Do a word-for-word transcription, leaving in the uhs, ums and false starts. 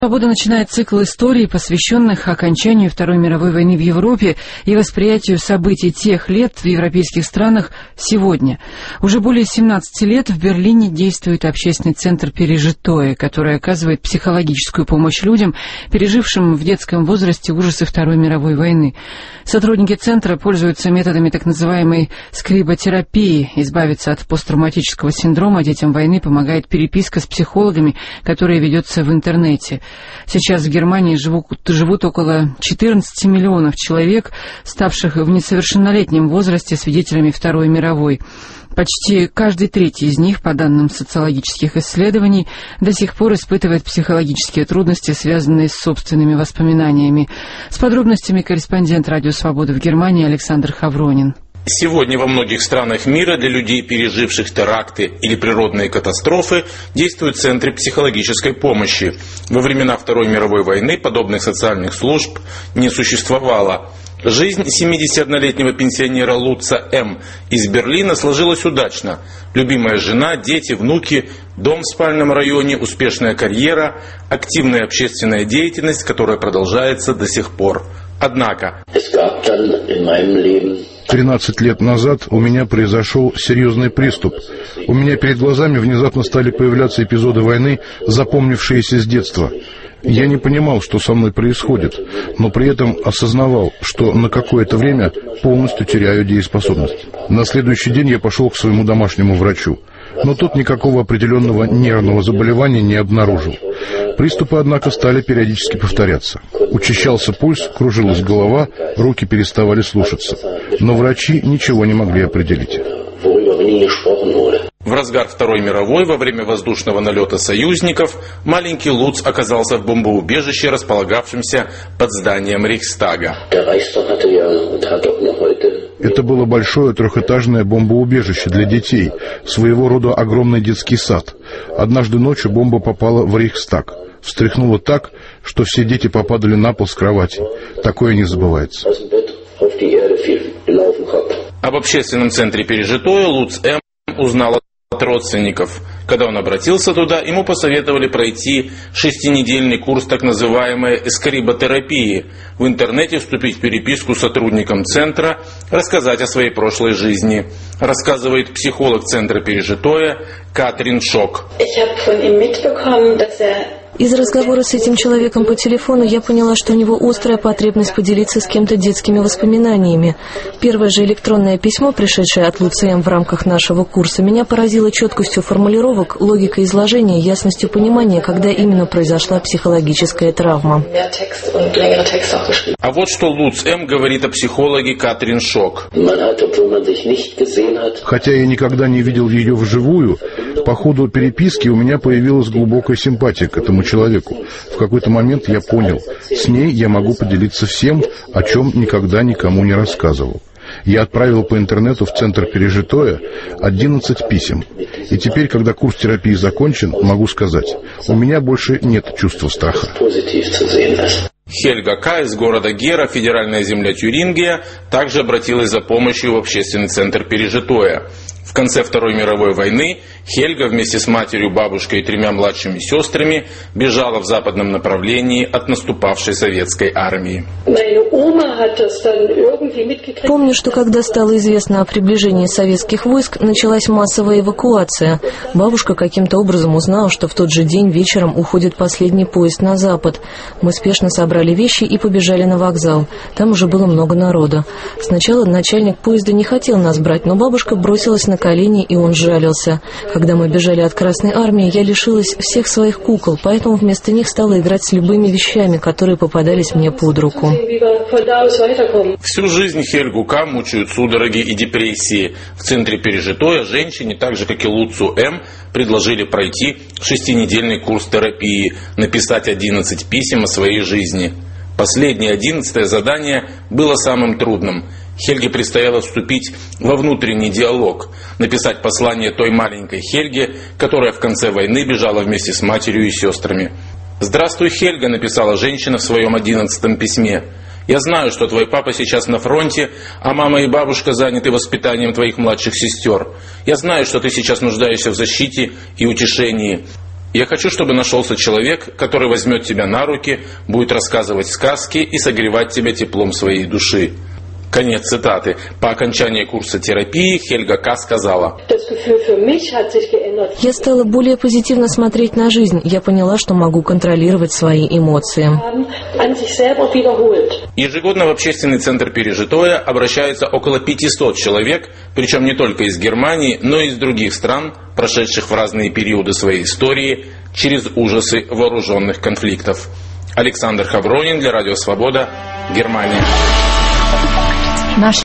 Свобода начинает цикл историй, посвященных окончанию Второй мировой войны в Европе и восприятию событий тех лет в европейских странах сегодня. Уже более семнадцати лет в Берлине действует общественный центр «Пережитое», который оказывает психологическую помощь людям, пережившим в детском возрасте ужасы Второй мировой войны. Сотрудники центра пользуются методами так называемой скриботерапии. Избавиться от посттравматического синдрома детям войны помогает переписка с психологами, которая ведется в интернете. Сейчас в Германии живут, живут около четырнадцати миллионов человек, ставших в несовершеннолетнем возрасте свидетелями Второй мировой. Почти каждый третий из них, по данным социологических исследований, до сих пор испытывает психологические трудности, связанные с собственными воспоминаниями. С подробностями корреспондент «Радио Свобода» в Германии Александр Хавронин. Сегодня во многих странах мира для людей, переживших теракты или природные катастрофы, действуют центры психологической помощи. Во времена Второй мировой войны подобных социальных служб не существовало. Жизнь семидесятиоднолетнего пенсионера Луца М. из Берлина сложилась удачно. Любимая жена, дети, внуки, дом в спальном районе, успешная карьера, активная общественная деятельность, которая продолжается до сих пор. Однако... тринадцать лет назад у меня произошел серьезный приступ. У меня перед глазами внезапно стали появляться эпизоды войны, запомнившиеся с детства. Я не понимал, что со мной происходит, но при этом осознавал, что на какое-то время полностью теряю дееспособность. На следующий день я пошел к своему домашнему врачу, но тот никакого определенного нервного заболевания не обнаружил. Приступы, однако, стали периодически повторяться. Учащался пульс, кружилась голова, руки переставали слушаться. Но врачи ничего не могли определить. В разгар Второй мировой, во время воздушного налета союзников, маленький Луц оказался в бомбоубежище, располагавшемся под зданием Рейхстага. Это было большое трехэтажное бомбоубежище для детей, своего рода огромный детский сад. Однажды ночью бомба попала в Рейхстаг. Встряхнуло так, что все дети попадали на пол с кровати. Такое не забывается. Об общественном центре «Пережитое» Луц М. узнал от родственников. Когда он обратился туда, ему посоветовали пройти шестинедельный курс так называемой скриботерапии, в интернете вступить в переписку с сотрудником центра, рассказать о своей прошлой жизни. Рассказывает психолог центра «Пережитое» Катрин Шок. Из разговора с этим человеком по телефону я поняла, что у него острая потребность поделиться с кем-то детскими воспоминаниями. Первое же электронное письмо, пришедшее от Луца М. в рамках нашего курса, меня поразило четкостью формулировок, логикой изложения, ясностью понимания, когда именно произошла психологическая травма. А вот что Луц М. говорит о психологе Катрин Шок. Хотя я никогда не видел ее вживую, по ходу переписки у меня появилась глубокая симпатия к этому человеку. В какой-то момент я понял, с ней я могу поделиться всем, о чем никогда никому не рассказывал. Я отправил по интернету в центр «Пережитое» одиннадцать писем. И теперь, когда курс терапии закончен, могу сказать, у меня больше нет чувства страха. Хельга К. из города Гера, федеральная земля Тюрингия, также обратилась за помощью в общественный центр «Пережитое». В конце Второй мировой войны Хельга вместе с матерью, бабушкой и тремя младшими сестрами бежала в западном направлении от наступавшей советской армии. Помню, что когда стало известно о приближении советских войск, началась массовая эвакуация. Бабушка каким-то образом узнала, что в тот же день вечером уходит последний поезд на запад. Мы спешно собрали вещи и побежали на вокзал. Там уже было много народа. Сначала начальник поезда не хотел нас брать, но бабушка бросилась на колени, и он жалился. Когда мы бежали от Красной Армии, я лишилась всех своих кукол, поэтому вместо них стала играть с любыми вещами, которые попадались мне под руку. Всю жизнь Хельгу К. мучают судороги и депрессии. В центре «Пережитое» женщине, так же как и Луцу М., предложили пройти шестинедельный курс терапии, написать одиннадцать писем о своей жизни. Последнее, одиннадцатое задание было самым трудным. Хельге предстояло вступить во внутренний диалог, написать послание той маленькой Хельге, которая в конце войны бежала вместе с матерью и сестрами. «Здравствуй, Хельга», — написала женщина в своем одиннадцатом письме. «Я знаю, что твой папа сейчас на фронте, а мама и бабушка заняты воспитанием твоих младших сестер. Я знаю, что ты сейчас нуждаешься в защите и утешении. Я хочу, чтобы нашелся человек, который возьмет тебя на руки, будет рассказывать сказки и согревать тебя теплом своей души. Конец цитаты. По окончании курса терапии Хельга К. сказала: «Я стала более позитивно смотреть на жизнь. Я поняла, что могу контролировать свои эмоции». Ежегодно в общественный центр «Пережитое» обращается около пятисот человек, причем не только из Германии, но и из других стран, прошедших в разные периоды своей истории через ужасы вооруженных конфликтов. Александр Хавронин для Радио Свобода, Германия. Наш